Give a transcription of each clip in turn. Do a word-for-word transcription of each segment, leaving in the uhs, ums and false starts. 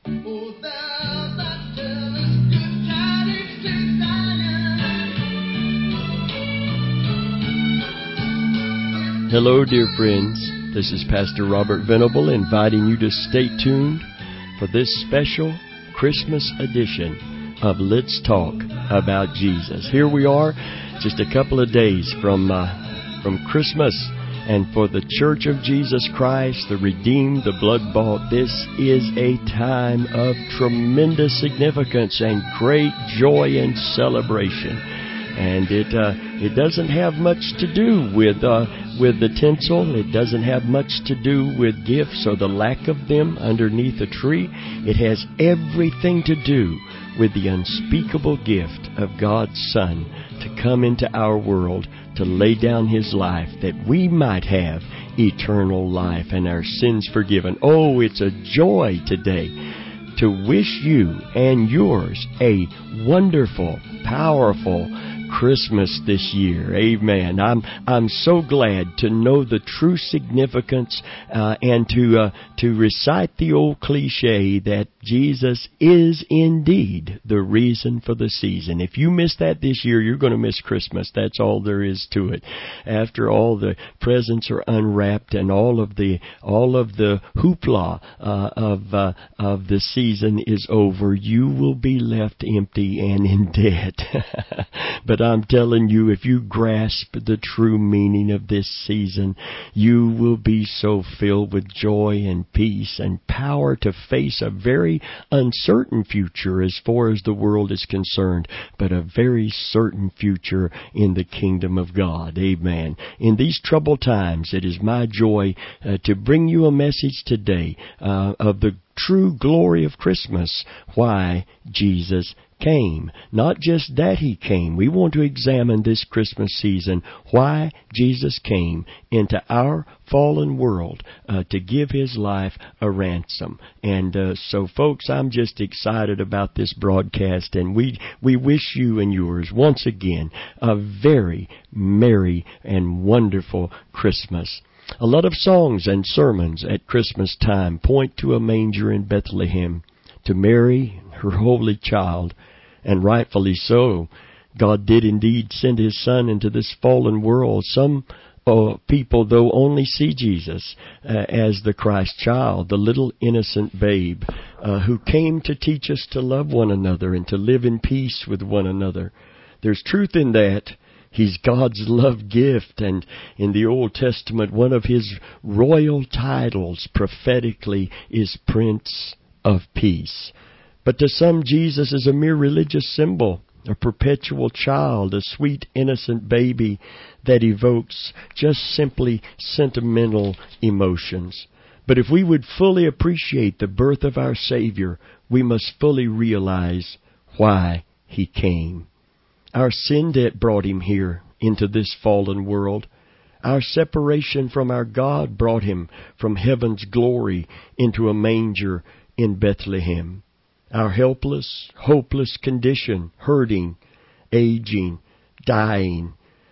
Oh, thou that tellest good tidings to Zion. Hello, dear friends. This is Pastor Robert Venable inviting you to stay tuned for this special Christmas edition of Let's Talk About Jesus. Here we are, just a couple of days from uh, from Christmas. And for the Church of Jesus Christ, the redeemed, the blood-bought, this is a time of tremendous significance and great joy and celebration. And it uh, it doesn't have much to do with uh, with the tinsel. It doesn't have much to do with gifts or the lack of them underneath a tree. It has everything to do with the unspeakable gift of God's Son to come into our world, to lay down His life that we might have eternal life and our sins forgiven. Oh, it's a joy today to wish you and yours a wonderful, powerful Christmas this year. Amen. I'm I'm so glad to know the true significance uh, and to uh, to recite the old cliche that Jesus is indeed the reason for the season. If you miss that this year, you're going to miss Christmas. That's all there is to it. After all the presents are unwrapped and all of the all of the hoopla uh, of uh, of the season is over, you will be left empty and in debt. But I'm telling you, if you grasp the true meaning of this season, you will be so filled with joy and peace and power to face a very uncertain future as far as the world is concerned, but a very certain future in the kingdom of God. Amen. In these troubled times, it is my joy uh, to bring you a message today uh, of the true glory of Christmas, why Jesus came. Not just that He came. We want to examine this Christmas season why Jesus came into our fallen world uh, to give His life a ransom. And uh, so, folks, I'm just excited about this broadcast, and we we wish you and yours once again a very merry and wonderful Christmas. A lot of songs and sermons at Christmas time point to a manger in Bethlehem, to Mary, her holy child, and rightfully so. God did indeed send His Son into this fallen world. Some uh, people, though, only see Jesus uh, as the Christ child, the little innocent babe uh, who came to teach us to love one another and to live in peace with one another. There's truth in that. He's God's love gift, and in the Old Testament, one of His royal titles prophetically is Prince of Peace. But to some, Jesus is a mere religious symbol, a perpetual child, a sweet, innocent baby that evokes just simply sentimental emotions. But if we would fully appreciate the birth of our Savior, we must fully realize why He came. Our sin debt brought Him here into this fallen world. Our separation from our God brought Him from heaven's glory into a manger in Bethlehem. Our helpless, hopeless condition, hurting, aging, dying,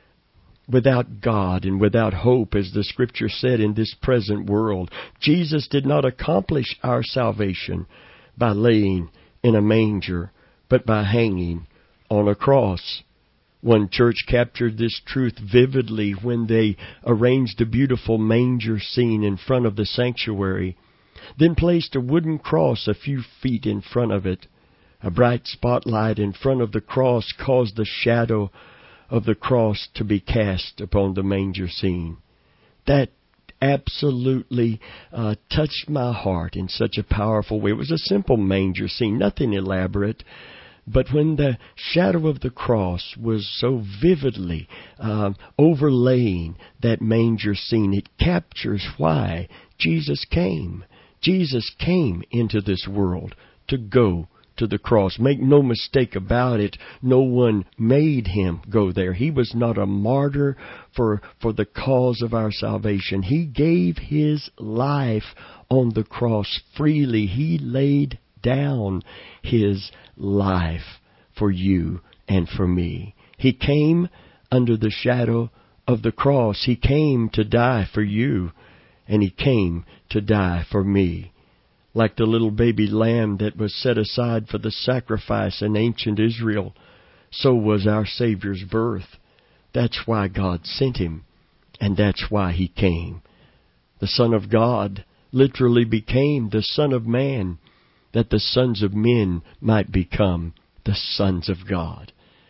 without God and without hope, as the Scripture said, in this present world. Jesus did not accomplish our salvation by laying in a manger, but by hanging on a cross. One church captured this truth vividly when they arranged a beautiful manger scene in front of the sanctuary, then placed a wooden cross a few feet in front of it. A bright spotlight in front of the cross caused the shadow of the cross to be cast upon the manger scene. That absolutely uh, touched my heart in such a powerful way. It was a simple manger scene, nothing elaborate. But when the shadow of the cross was so vividly uh, overlaying that manger scene, it captures why Jesus came. Jesus came into this world to go to the cross. Make no mistake about it, no one made Him go there. He was not a martyr for, for the cause of our salvation. He gave His life on the cross freely. He laid down His life for you and for me. He came under the shadow of the cross. He came to die for you, and He came to die for me. Like the little baby lamb that was set aside for the sacrifice in ancient Israel, so was our Savior's birth. That's why God sent Him, and that's why He came. The Son of God literally became the Son of Man, that the sons of men might become the sons of God.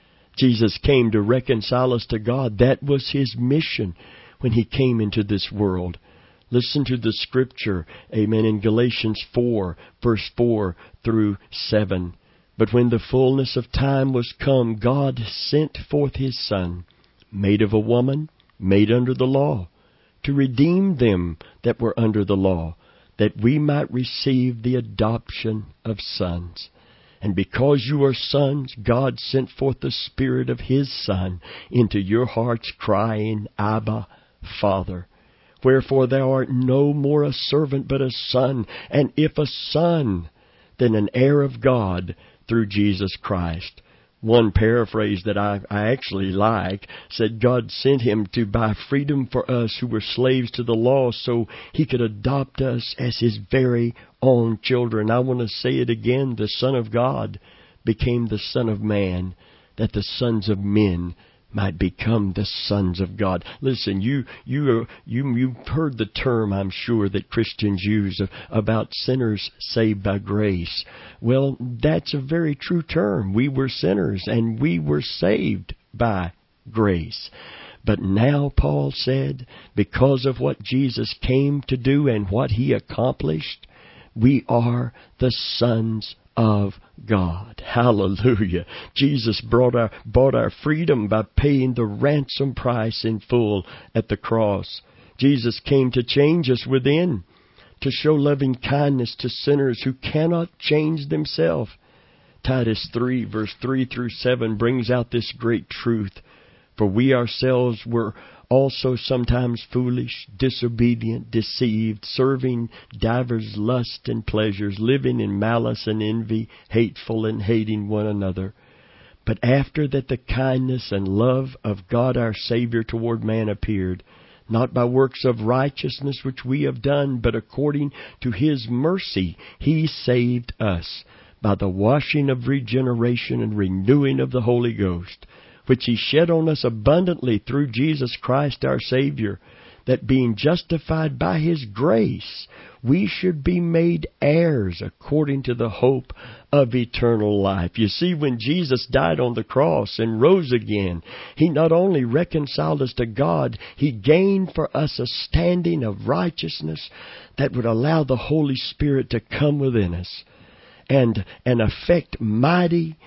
Jesus came to reconcile us to God. That was His mission when He came into this world. Listen to the scripture, amen, in Galatians four, verse four through seven. But when the fullness of time was come, God sent forth His Son, made of a woman, made under the law, to redeem them that were under the law, that we might receive the adoption of sons. And because you are sons, God sent forth the Spirit of His Son into your hearts, crying, Abba, Father. Wherefore thou art no more a servant, but a son, and if a son, then an heir of God through Jesus Christ. One paraphrase that I, I actually like said God sent Him to buy freedom for us who were slaves to the law so He could adopt us as His very own children. I want to say it again. The Son of God became the Son of Man, that the sons of men might become the sons of God. Listen, you you you you've heard the term, I'm sure, that Christians use about sinners saved by grace. Well, that's a very true term. We were sinners and we were saved by grace. But now, Paul said, because of what Jesus came to do and what He accomplished, we are the sons of God. Hallelujah. Jesus brought our, bought our freedom by paying the ransom price in full at the cross. Jesus came to change us within, to show loving kindness to sinners who cannot change themselves. Titus three, verse three through seven brings out this great truth. For we ourselves were also sometimes foolish, disobedient, deceived, serving divers lusts and pleasures, living in malice and envy, hateful and hating one another. But after that the kindness and love of God our Savior toward man appeared, not by works of righteousness which we have done, but according to His mercy He saved us by the washing of regeneration and renewing of the Holy Ghost, which He shed on us abundantly through Jesus Christ our Savior, that being justified by His grace, we should be made heirs according to the hope of eternal life. You see, when Jesus died on the cross and rose again, He not only reconciled us to God, He gained for us a standing of righteousness that would allow the Holy Spirit to come within us and, and affect mighty,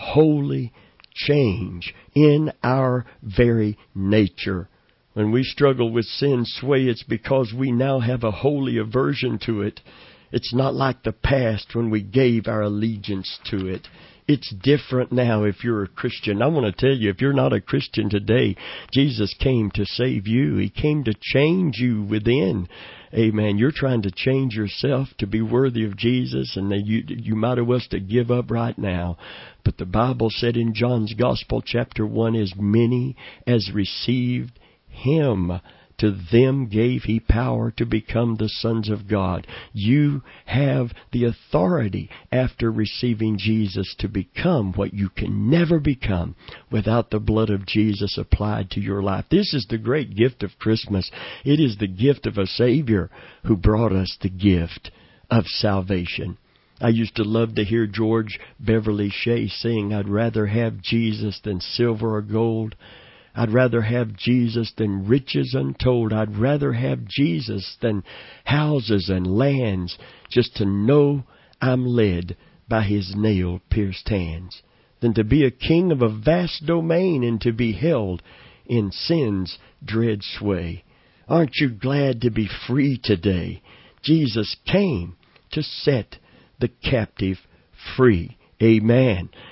holy change in our very nature. When we struggle with sin, sway, it's because we now have a holy aversion to it. It's not like the past when we gave our allegiance to it. It's different now if you're a Christian. I want to tell you, if you're not a Christian today, Jesus came to save you. He came to change you within. Amen. You're trying to change yourself to be worthy of Jesus, and you you might as well to give up right now. But the Bible said in John's Gospel, chapter one, as many as received Him, to them gave He power to become the sons of God. You have the authority after receiving Jesus to become what you can never become without the blood of Jesus applied to your life. This is the great gift of Christmas. It is the gift of a Savior who brought us the gift of salvation. I used to love to hear George Beverly Shea sing, I'd rather have Jesus than silver or gold. I'd rather have Jesus than riches untold. I'd rather have Jesus than houses and lands, just to know I'm led by His nail-pierced hands, than to be a king of a vast domain and to be held in sin's dread sway. Aren't you glad to be free today? Jesus came to set the captive free. Amen.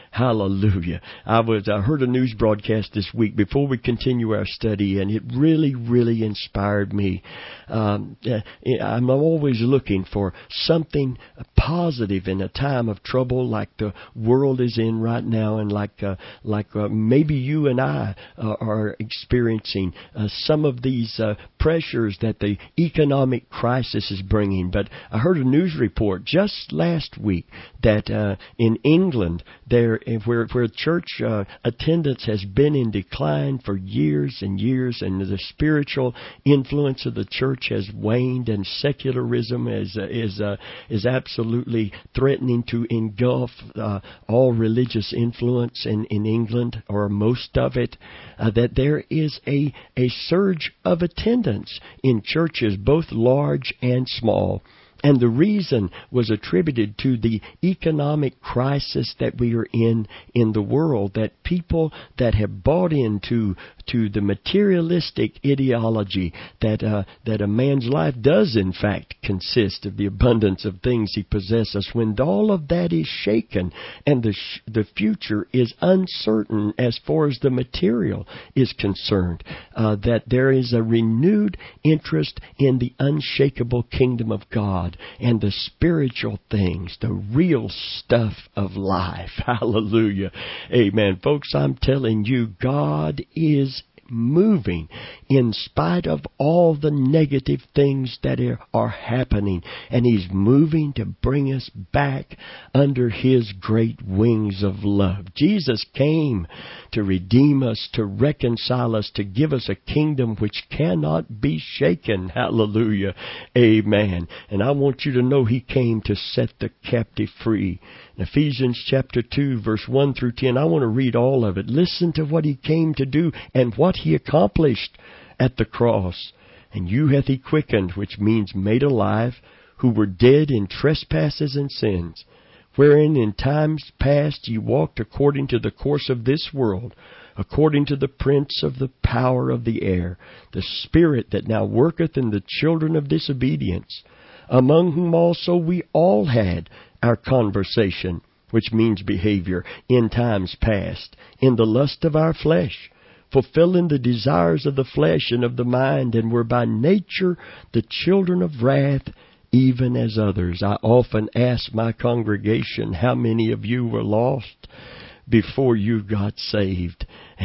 Hallelujah. I was I heard a news broadcast this week before we continue our study, and it really, really inspired me. Um, I'm always looking for something positive in a time of trouble like the world is in right now, and like uh, like uh, maybe you and I uh, are experiencing uh, some of these uh, pressures that the economic crisis is bringing. But I heard a news report just last week that uh, in England, there where where church uh, attendance has been in decline for years and years, and the spiritual influence of the church has waned, and secularism is uh, is uh, is absolutely threatening to engulf uh, all religious influence in, in England, or most of it. Uh, that there is a a surge of attendance in churches, both large and small. And the reason was attributed to the economic crisis that we are in in the world, that people that have bought into to the materialistic ideology that uh, that a man's life does in fact consist of the abundance of things he possesses, when all of that is shaken and the sh- the future is uncertain as far as the material is concerned, uh, that there is a renewed interest in the unshakable kingdom of God and the spiritual things, the real stuff of life. Hallelujah. Amen. Folks, I'm telling you, God is moving in spite of all the negative things that are, are happening. And He's moving to bring us back under His great wings of love. Jesus came to redeem us, to reconcile us, to give us a kingdom which cannot be shaken. Hallelujah. Amen. And I want you to know He came to set the captive free. In Ephesians chapter two, verse one through ten, I want to read all of it. Listen to what He came to do and what He accomplished at the cross. And you hath He quickened, which means made alive, who were dead in trespasses and sins, wherein in times past ye walked according to the course of this world, according to the prince of the power of the air, the spirit that now worketh in the children of disobedience, among whom also we all had our conversation, which means behavior, in times past, in the lust of our flesh, fulfilling the desires of the flesh and of the mind, and were by nature the children of wrath, even as others. I often ask my congregation, how many of you were lost before you got saved?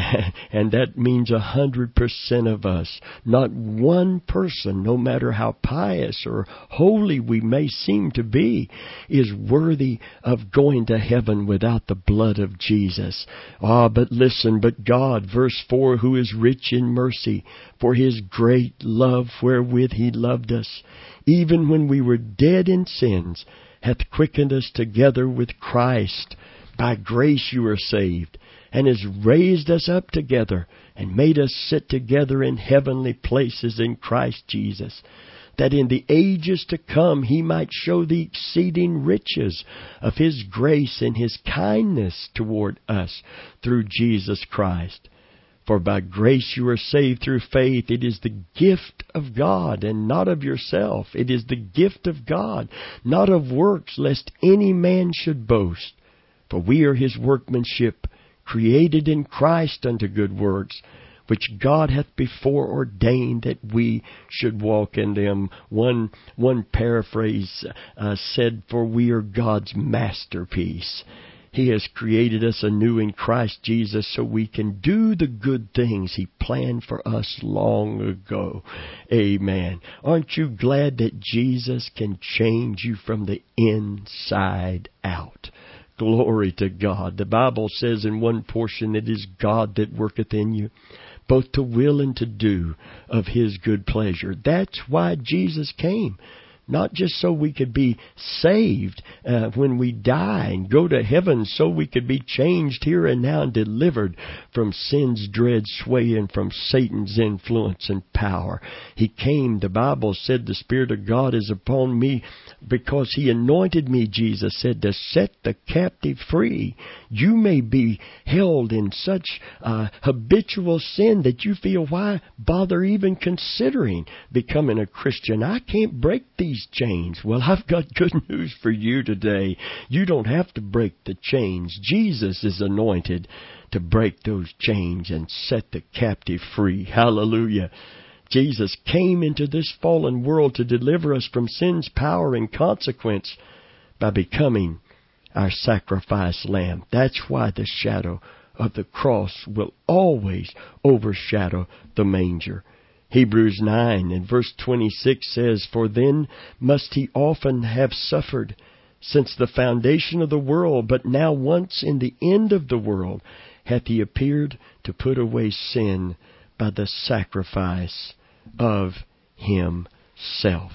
And that means a hundred percent of us. Not one person, no matter how pious or holy we may seem to be, is worthy of going to heaven without the blood of Jesus. Ah, but listen, but God, verse four, who is rich in mercy, for His great love wherewith He loved us, even when we were dead in sins, hath quickened us together with Christ. By grace you are saved, and has raised us up together, and made us sit together in heavenly places in Christ Jesus, that in the ages to come He might show the exceeding riches of His grace and His kindness toward us through Jesus Christ. For by grace you are saved through faith. It is the gift of God, and not of yourself. It is the gift of God, not of works, lest any man should boast. For we are His workmanship, created in Christ unto good works, which God hath before ordained that we should walk in them. One one paraphrase uh, said, for we are God's masterpiece. He has created us anew in Christ Jesus so we can do the good things He planned for us long ago. Amen. Aren't you glad that Jesus can change you from the inside out? Glory to God. The Bible says in one portion, it is God that worketh in you, both to will and to do of His good pleasure. That's why Jesus came. Not just so we could be saved uh, when we die and go to heaven, so we could be changed here and now and delivered from sin's dread sway and from Satan's influence and power. He came, the Bible said, the Spirit of God is upon me because He anointed me, Jesus said, to set the captive free. You may be held in such uh, habitual sin that you feel, why bother even considering becoming a Christian? I can't break these these chains. Well, I've got good news for you today. You don't have to break the chains. Jesus is anointed to break those chains and set the captive free. Hallelujah. Jesus came into this fallen world to deliver us from sin's power and consequence by becoming our sacrifice lamb. That's why the shadow of the cross will always overshadow the manger. Hebrews nine and verse twenty-six says, "For then must he often have suffered since the foundation of the world, but now once in the end of the world hath he appeared to put away sin by the sacrifice of himself."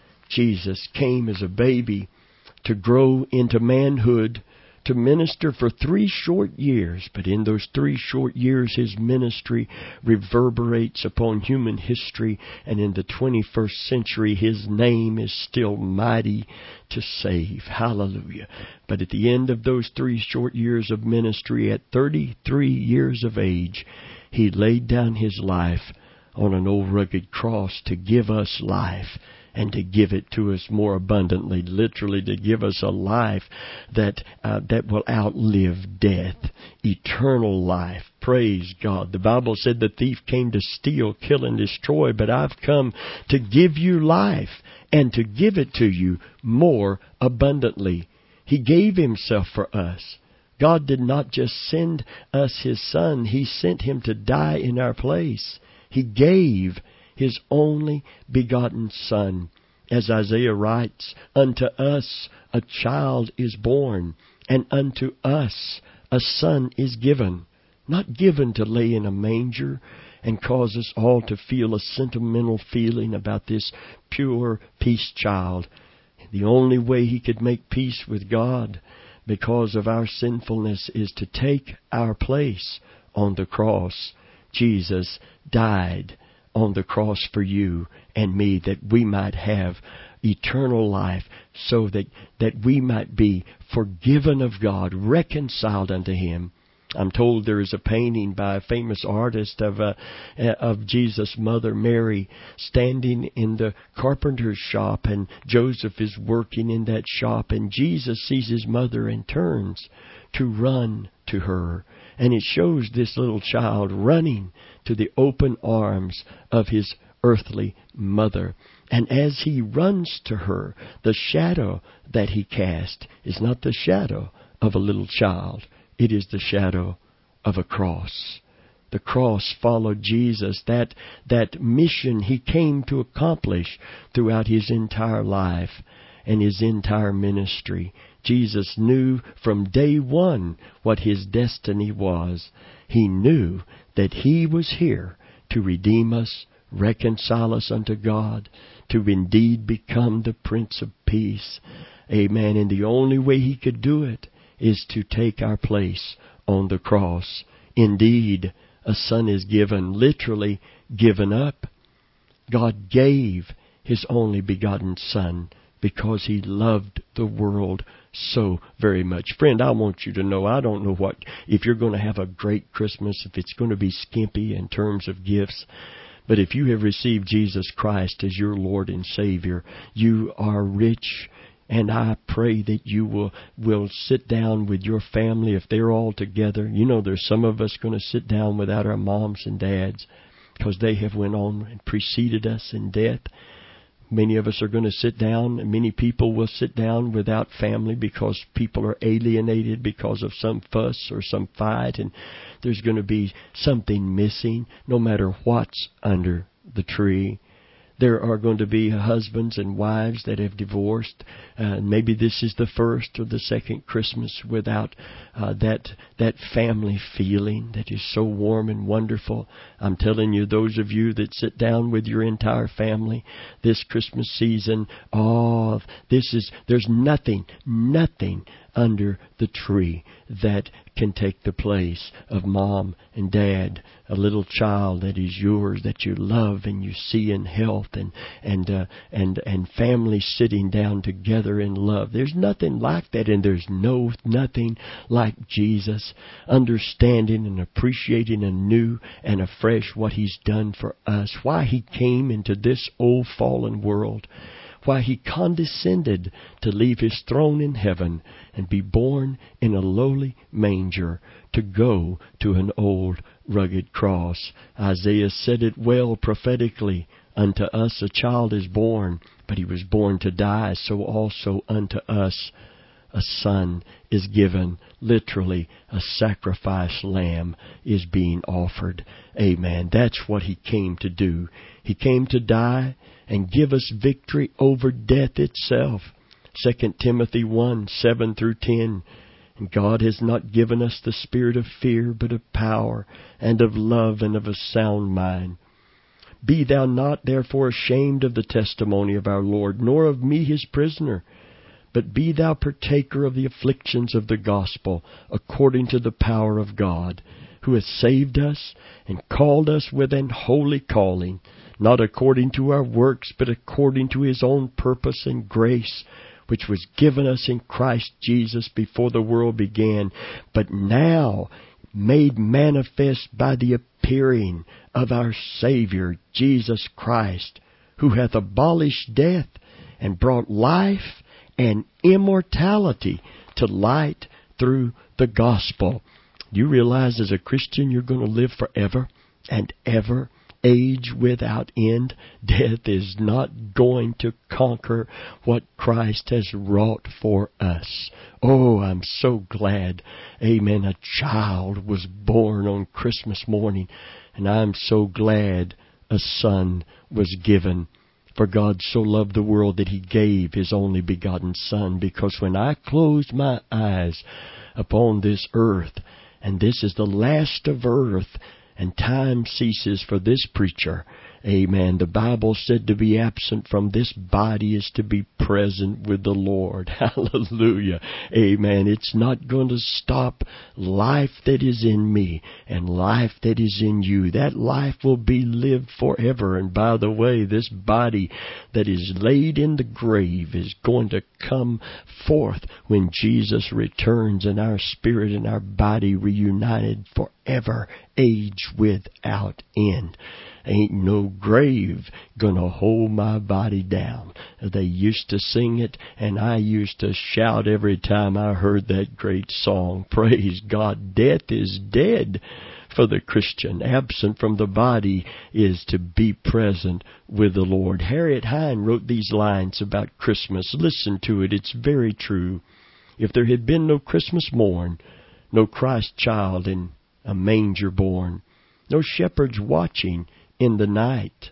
Jesus came as a baby to grow into manhood, to minister for three short years. But in those three short years, his ministry reverberates upon human history. And in the twenty-first century, his name is still mighty to save. Hallelujah. But at the end of those three short years of ministry, at thirty-three years of age, he laid down his life on an old rugged cross to give us life, and to give it to us more abundantly, literally to give us a life that uh, that will outlive death, eternal life. Praise God. The Bible said the thief came to steal, kill, and destroy, but I've come to give you life and to give it to you more abundantly. He gave himself for us. God did not just send us his Son. He sent him to die in our place. He gave his only begotten Son. As Isaiah writes, "Unto us a child is born, and unto us a son is given." Not given to lay in a manger and cause us all to feel a sentimental feeling about this pure peace child. The only way he could make peace with God because of our sinfulness is to take our place on the cross. Jesus died on the cross for you and me, that we might have eternal life, so that, that we might be forgiven of God, reconciled unto him. I'm told there is a painting by a famous artist of uh, of Jesus' mother Mary standing in the carpenter's shop, and Joseph is working in that shop, and Jesus sees his mother and turns to run to her. And it shows this little child running to the open arms of his earthly mother. And as he runs to her, the shadow that he cast is not the shadow of a little child. It is the shadow of a cross. The cross followed Jesus, that, that mission he came to accomplish throughout his entire life and his entire ministry. Jesus knew from day one what his destiny was. He knew that he was here to redeem us, reconcile us unto God, to indeed become the Prince of Peace. Amen. And the only way he could do it is to take our place on the cross. Indeed, a son is given, literally given up. God gave his only begotten Son because he loved the world so very much. Friend, I want you to know, I don't know what, if you're going to have a great Christmas, if it's going to be skimpy in terms of gifts, but if you have received Jesus Christ as your Lord and Savior, you are rich. And I pray that you will, will sit down with your family if they're all together. You know, there's some of us going to sit down without our moms and dads because they have went on and preceded us in death. Many of us are going to sit down, and many people will sit down without family because people are alienated because of some fuss or some fight, and there's going to be something missing no matter what's under the tree. There are going to be husbands and wives that have divorced. Uh, maybe this is the first or the second Christmas without uh, that that family feeling that is so warm and wonderful. I'm telling you, those of you that sit down with your entire family this Christmas season, oh, this is there's nothing, nothing under the tree that can take the place of mom and dad, a little child that is yours, that you love and you see in health, and and uh, and and family sitting down together in love. There's nothing like that, and there's no nothing like Jesus, understanding and appreciating anew and afresh what He's done for us, why He came into this old fallen world, why He condescended to leave His throne in heaven and be born in a lowly manger, to go to an old rugged cross. Isaiah said it well prophetically, "Unto us a child is born, but He was born to die, so also unto us a son is given." Literally, a sacrifice lamb is being offered. Amen. That's what He came to do. He came to die and give us victory over death itself. Second Timothy one, seven through ten. And God has not given us the spirit of fear, but of power and of love and of a sound mind. Be thou not therefore ashamed of the testimony of our Lord, nor of me His prisoner, but be thou partaker of the afflictions of the gospel, according to the power of God, who hath saved us and called us with an holy calling, not according to our works, but according to His own purpose and grace, which was given us in Christ Jesus before the world began, but now made manifest by the appearing of our Savior, Jesus Christ, who hath abolished death and brought life and immortality to light through the gospel. You realize as a Christian you're going to live forever and ever, age without end. Death is not going to conquer what Christ has wrought for us. Oh, I'm so glad, amen, a child was born on Christmas morning, and I'm so glad a son was given. For God so loved the world that He gave His only begotten Son. Because when I closed my eyes upon this earth, and this is the last of earth, and time ceases for this preacher, amen, the Bible said to be absent from this body is to be present with the Lord. Hallelujah. Amen. It's not going to stop life that is in me and life that is in you. That life will be lived forever. And by the way, this body that is laid in the grave is going to come forth when Jesus returns, and our spirit and our body reunited forever, age without end. Ain't no grave gonna hold my body down. They used to sing it, and I used to shout every time I heard that great song. Praise God. Death is dead for the Christian. Absent from the body is to be present with the Lord. Harriet Hine wrote these lines about Christmas. Listen to it. It's very true. If there had been no Christmas morn, no Christ child in a manger born, no shepherds watching in the night,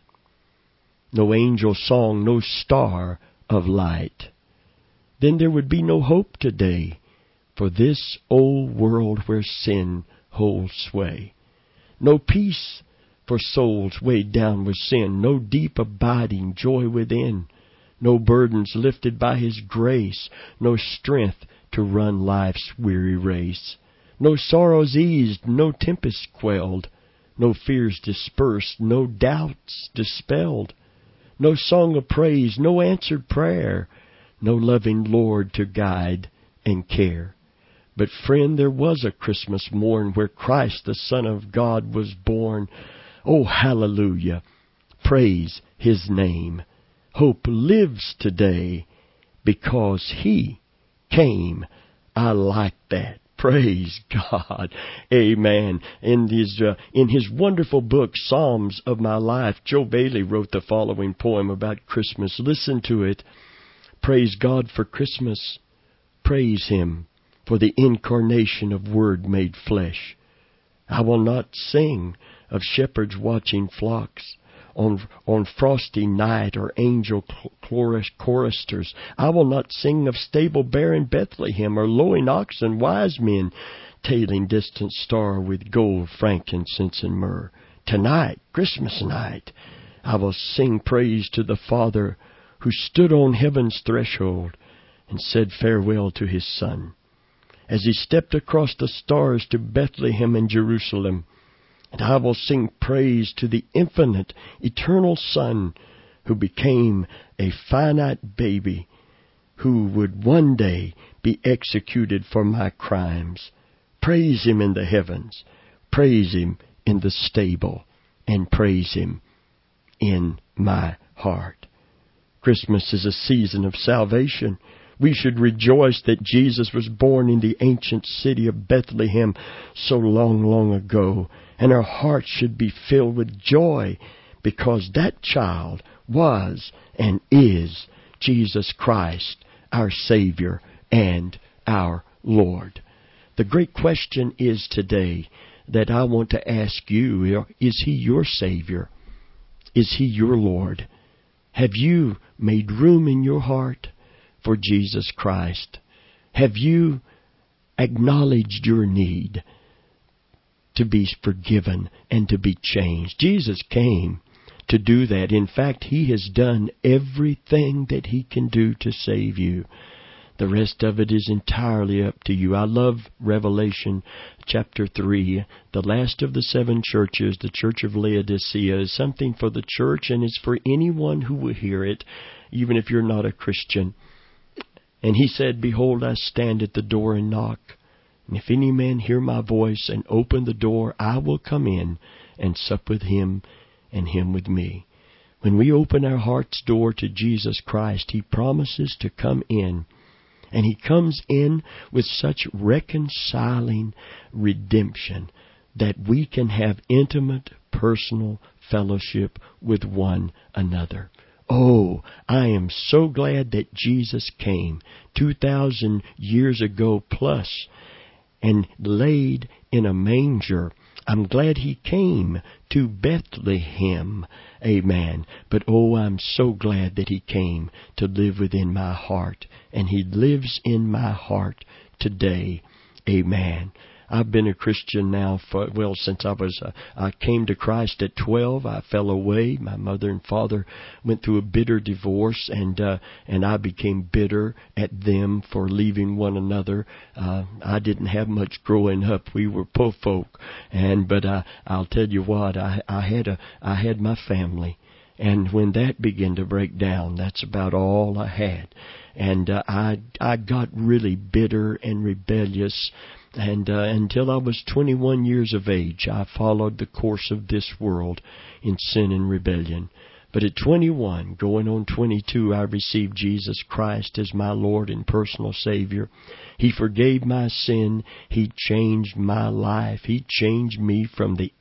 no angel song, no star of light, then there would be no hope today for this old world where sin holds sway. No peace for souls weighed down with sin, no deep abiding joy within, no burdens lifted by His grace, no strength to run life's weary race, no sorrows eased, no tempest quelled, no fears dispersed, no doubts dispelled, no song of praise, no answered prayer, no loving Lord to guide and care. But friend, there was a Christmas morn where Christ, the Son of God, was born. Oh, hallelujah. Praise His name. Hope lives today because He came. I like that. Praise God. Amen. In his, uh, in his wonderful book, Psalms of My Life, Joe Bailey wrote the following poem about Christmas. Listen to it. Praise God for Christmas. Praise Him for the incarnation of Word made flesh. I will not sing of shepherds watching flocks on on frosty night, or angel chorus choristers. I will not sing of stable bear in Bethlehem, or lowing oxen, wise men tailing distant star with gold, frankincense, and myrrh. Tonight, Christmas night, I will sing praise to the Father who stood on heaven's threshold and said farewell to His Son as He stepped across the stars to Bethlehem and Jerusalem. And I will sing praise to the infinite, eternal Son who became a finite baby who would one day be executed for my crimes. Praise Him in the heavens, praise Him in the stable, and praise Him in my heart. Christmas is a season of salvation. We should rejoice that Jesus was born in the ancient city of Bethlehem so long, long ago. And our hearts should be filled with joy because that child was and is Jesus Christ, our Savior and our Lord. The great question is today that I want to ask you, is He your Savior? Is He your Lord? Have you made room in your heart for Jesus Christ? Have you acknowledged your need to be forgiven and to be changed? Jesus came to do that. In fact, He has done everything that He can do to save you. The rest of it is entirely up to you. I love Revelation chapter three. The last of the seven churches, the church of Laodicea, is something for the church, and it's for anyone who will hear it, even if you're not a Christian. And He said, "Behold, I stand at the door and knock. And if any man hear my voice and open the door, I will come in and sup with him and him with me." When we open our heart's door to Jesus Christ, He promises to come in. And He comes in with such reconciling redemption that we can have intimate, personal fellowship with one another. Oh, I am so glad that Jesus came two thousand years ago plus and laid in a manger. I'm glad He came to Bethlehem. Amen. But oh, I'm so glad that He came to live within my heart. And He lives in my heart today. Amen. I've been a Christian now for, well, since I was, uh, I came to Christ at twelve. I fell away. My mother and father went through a bitter divorce, and uh, and I became bitter at them for leaving one another. Uh, I didn't have much growing up. We were poor folk, and but uh, I'll tell you what, I I had a I had my family. And when that began to break down, that's about all I had. And uh, I I got really bitter and rebellious. And uh, until I was twenty-one years of age, I followed the course of this world in sin and rebellion. But at twenty-one, going on twenty-two, I received Jesus Christ as my Lord and personal Savior. He forgave my sin. He changed my life. He changed me from the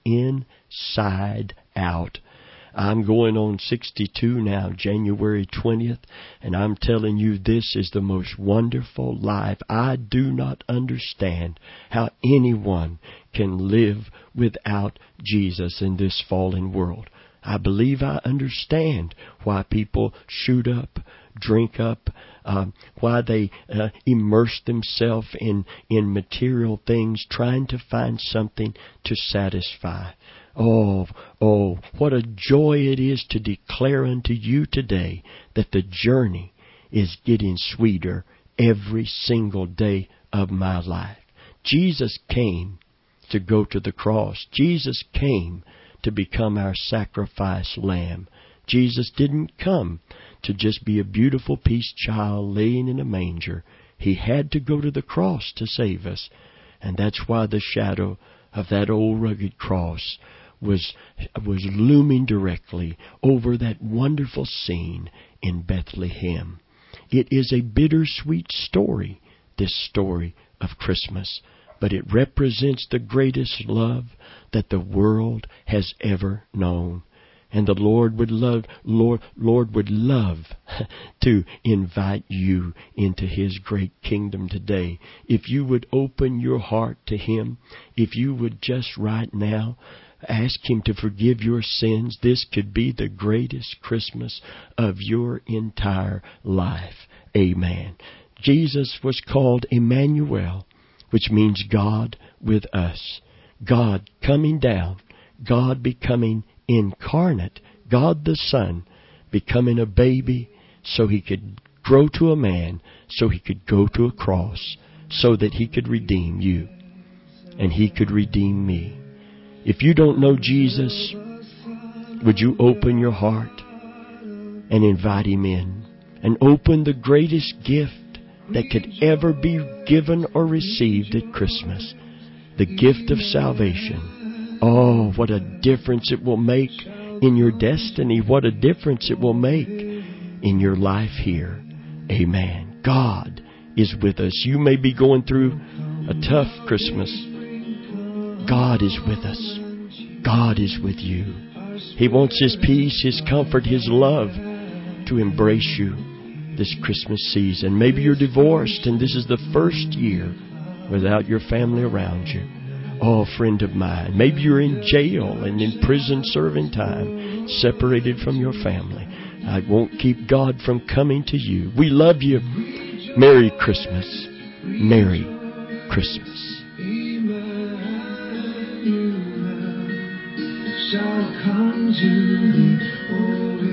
inside out. I'm going on sixty-two now, January twentieth, and I'm telling you, this is the most wonderful life. I do not understand how anyone can live without Jesus in this fallen world. I believe I understand why people shoot up, drink up, uh, why they uh, immerse themselves in, in material things, trying to find something to satisfy. Oh, oh, what a joy it is to declare unto you today that the journey is getting sweeter every single day of my life. Jesus came to go to the cross. Jesus came to become our sacrifice lamb. Jesus didn't come to just be a beautiful peace child laying in a manger. He had to go to the cross to save us. And that's why the shadow of that old rugged cross was was looming directly over that wonderful scene in Bethlehem. It is a bittersweet story, this story of Christmas, but it represents the greatest love that the world has ever known. And the Lord would love, Lord, Lord would love to invite you into His great kingdom today. If you would open your heart to Him, if you would just right now ask Him to forgive your sins, this could be the greatest Christmas of your entire life. Amen. Jesus was called Emmanuel, which means God with us. God coming down, God becoming incarnate, God the Son becoming a baby so He could grow to a man, so He could go to a cross, so that He could redeem you and He could redeem me. If you don't know Jesus, would you open your heart and invite Him in? And open the greatest gift that could ever be given or received at Christmas, the gift of salvation. Oh, what a difference it will make in your destiny. What a difference it will make in your life here. Amen. God is with us. You may be going through a tough Christmas. God is with us. God is with you. He wants His peace, His comfort, His love to embrace you this Christmas season. Maybe you're divorced and this is the first year without your family around you. Oh, friend of mine, maybe you're in jail and in prison serving time, separated from your family. I won't keep God from coming to you. We love you. Merry Christmas. Merry Christmas. Shall come to thee, oh,